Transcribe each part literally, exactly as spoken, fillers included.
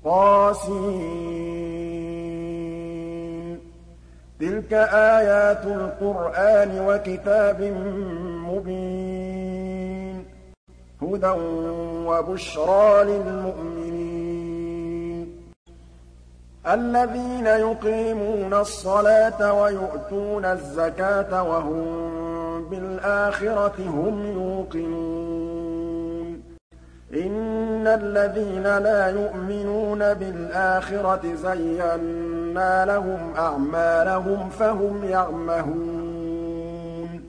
طس تِلْكَ آيَاتُ الْقُرْآنِ وَكِتَابٍ مُّبِينٍ هُدًى وَبُشْرَىٰ لِلْمُؤْمِنِينَ الَّذِينَ يُقِيمُونَ الصَّلَاةَ وَيُؤْتُونَ الزَّكَاةَ وَهُم بِالْآخِرَةِ هُمْ يُوقِنُونَ إِنَّ الَّذِينَ لَا يُؤْمِنُونَ بِالْآخِرَةِ زَيَّنَّا لَهُمْ أَعْمَالَهُمْ فَهُمْ يَعْمَهُونَ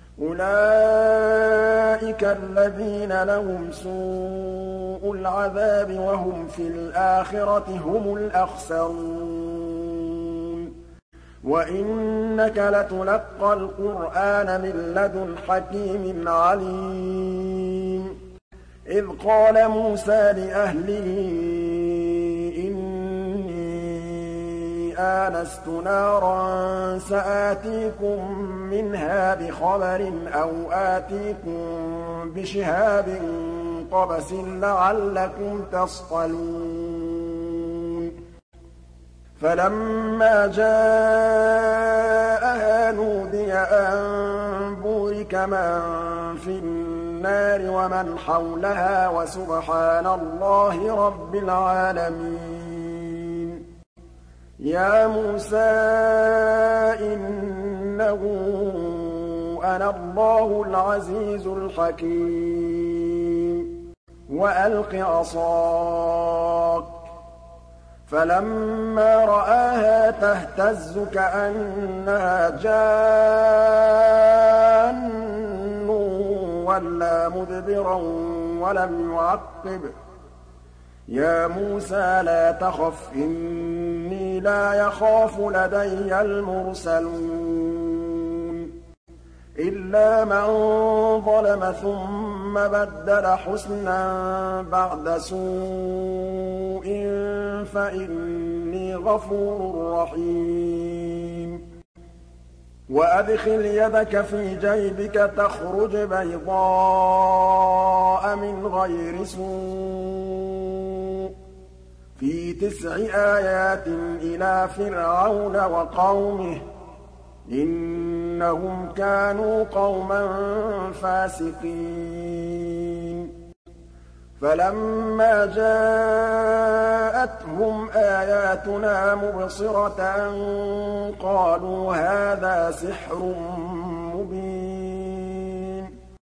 أُولَٰئِكَ الَّذِينَ لَهُمْ سُوءُ الْعَذَابِ وَهُمْ فِي الْآخِرَةِ هُمُ الْأَخْسَرُونَ وَإِنَّكَ لَتُلَقَّى الْقُرْآنَ مِن لَّدُنْ حَكِيمٍ عَلِيمٍ إِذْ قَالَ مُوسَىٰ لِأَهْلِهِ إِنِّي آنَسْتُ نَارًا سَآتِيكُم مِّنْهَا بِخَبَرٍ أَوْ آتِيكُم بِشِهَابٍ قَبَسٍ لَّعَلَّكُمْ تَصْطَلُونَ فَلَمَّا جَاءَهَا نُودِيَ أَن بُورِكَ مَن فِي النَّارِ وَمَنْ حَوْلَهَا وَسُبْحَانَ اللَّهِ رَبِّ الْعَالَمِينَ يَا مُوسَىٰ إِنَّهُ أَنَا اللَّهُ الْعَزِيزُ الْحَكِيمُ وَأَلْقِ عَصَاكَ ۖ فَلَمَّا رَآهَا تَهْتَزُّ كَأَنَّهَا جَانٌّ وَلَّىٰ مُدْبِرًا وَلَمْ يُعَقِّبْ ۚ يَا مُوسَىٰ لَا تَخَفْ إِنِّي لَا يَخَافُ لَدَيَّ الْمُرْسَلُونَ إِلَّا مَن ظَلَمَ ثُمَّ بَدَّلَ حُسْنًا بَعْدَ سُوءٍ فَإِنِّي غَفُورٌ رَّحِيمٌ وَأَدْخِلْ يَدَكَ فِي جَيْبِكَ تَخْرُجْ بَيْضَاءَ مِنْ غَيْرِ سُوءٍ فِي تِسْعِ آيَاتٍ إِلَىٰ فِرْعَوْنَ وَقَوْمِهِ ۚ إِنَّهُمْ كَانُوا قَوْمًا فَاسِقِينَ فَلَمَّا جَاءَتْهُمْ آيَاتُنَا مُبْصِرَةً قَالُوا هَٰذَا سِحْرٌ مُّبِينٌ